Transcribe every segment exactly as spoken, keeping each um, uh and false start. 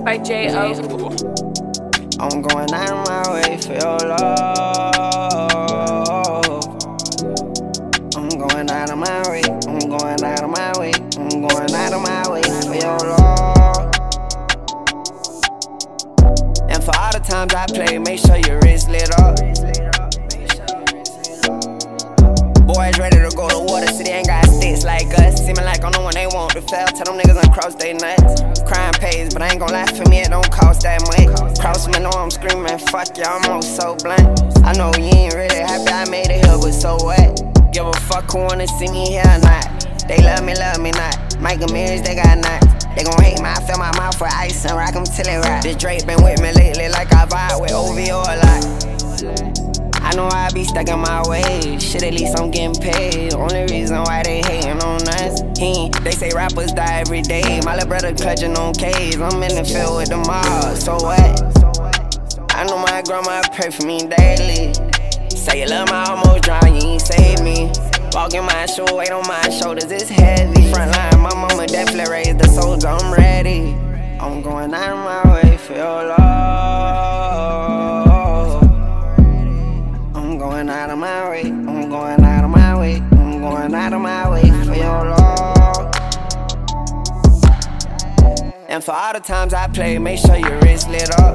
Mixed by J O. I'm going out of my way for your love. I'm going out of my way. I'm going out of my way. I'm going out of my way for your love. And for all the times I play, make sure your wrist lit up. Boys ready to go to water, city ain't got sticks like us. Seeming like I'm the one they want to fail. Tell them niggas uncross they nuts. Crime pays, but I ain't gon' lie, for me it don't cost that much. Cross me, know I'm screaming, fuck ya, I'm on so blunt. I know you ain't really happy I made it here, but so what? Give a fuck who wanna see me here or not. They love me, love me not. Michael Myers, they got nuts. They gon' hate me, I fill my mouth with ice and rock 'em till it rot. This Drake been with me lately like I vibe with O V O a lot. I know I be stuck in my ways. Shit, at least I'm getting paid. Only reason why they hating on us. He, they say rappers die every day. My little brother clutching on K's. I'm in the field with the mob. So what? I know my grandma pray for me daily. Say you love my almost drown, you ain't save me. Walking my shoe, weight on my shoulders, it's heavy. Front line, my mama definitely raised the soldier. I'm ready. I'm going out of my way for your love. I'm going out of my way, I'm going out of my way, I'm going out of my way for your love. And for all the times I play, make sure your wrist lit up.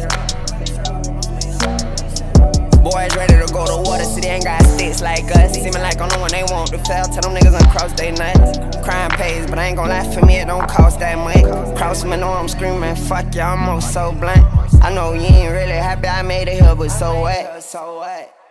Boys ready to go to water, city ain't got sticks like us. Seeming like I'm the one they want to fail. Tell them niggas uncross they nuts. Crime pays, but I ain't gon' lie, for me it don't cost that much. Cross me, know I'm screaming, fuck ya, I'm on so blunt. I know you ain't really happy I made it here, but so what? So what?